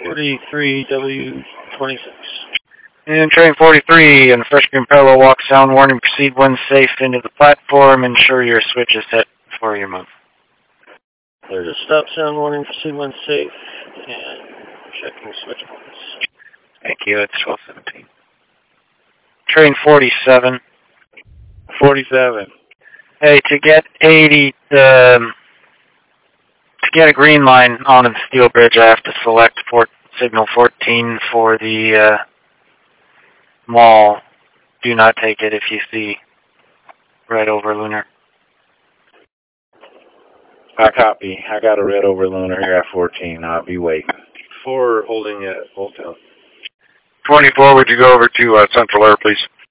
43W26. And train 43 and the freshman parallel walk sound warning, proceed when safe into the platform, ensure your switch is set for your move. There's a stop sound warning, proceed when safe, and checking switch points. Thank you, it's 1217. Train 47. 47. Hey, to get 80, to get a green line onto the steel bridge, I have to select signal 14 for the mall. Do not take it if you see red over lunar. I copy. I got a red over lunar here at 14. I'll be waiting. 4 holding at Old Town. 24, would you go over to Central Air, please?